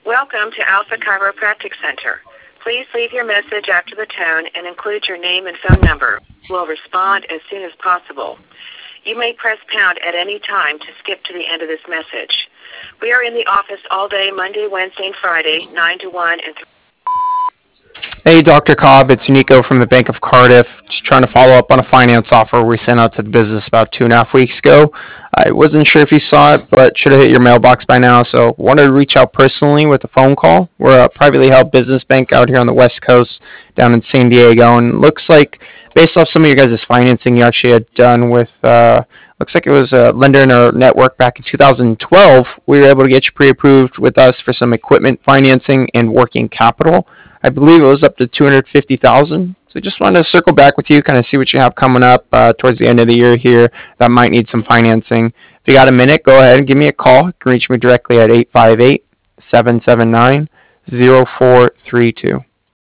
Welcome to Alpha Chiropractic Center. Please leave your message after the tone and include your name and phone number. We'll respond as soon as possible. You may press pound at any time to skip to the end of this message. We are in the office all day, Monday, Wednesday, and Friday, 9 to 1 and 3. Hey, Dr. Cobb, it's Nico from the Bank of Cardiff. Just trying to follow up on a finance offer we sent out to the business about 2.5 weeks ago. I wasn't sure if you saw it, but should have hit your mailbox by now, so wanted to reach out personally with a phone call. We're a privately held business bank out here on the West Coast, down in San Diego, and looks like, based off some of your guys' financing you actually had done with, looks like it was a lender in our network back in 2012, we were able to get you pre-approved with us for some equipment financing and working capital. I believe it was up to 250,000. So just wanted to circle back with you, kind of see what you have coming up towards the end of the year here that might need some financing. If you got a minute, go ahead and give me a call. You can reach me directly at 858-779-0432.